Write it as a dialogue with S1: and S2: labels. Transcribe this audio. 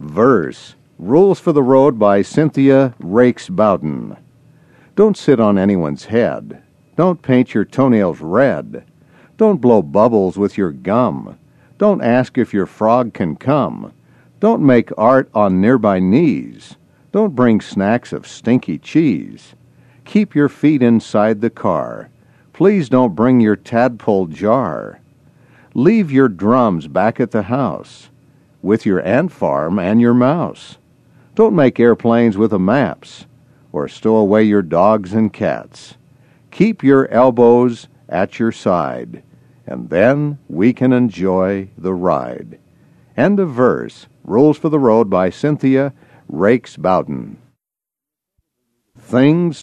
S1: Verse. Rules for the Road by Cynthia Rakes Bowden. Don't sit on anyone's head. Don't paint your toenails red. Don't blow bubbles with your gum. Don't ask if your frog can come. Don't make art on nearby knees. Don't bring snacks of stinky cheese. Keep your feet inside the car. Please don't bring your tadpole jar. Leave your drums back at the house with your ant farm and your mouse. Don't make airplanes with the maps or stow away your dogs and cats. Keep your elbows at your side, and then we can enjoy the ride. End of verse. Rules for the Road by Cynthia Rakes Bowden. Things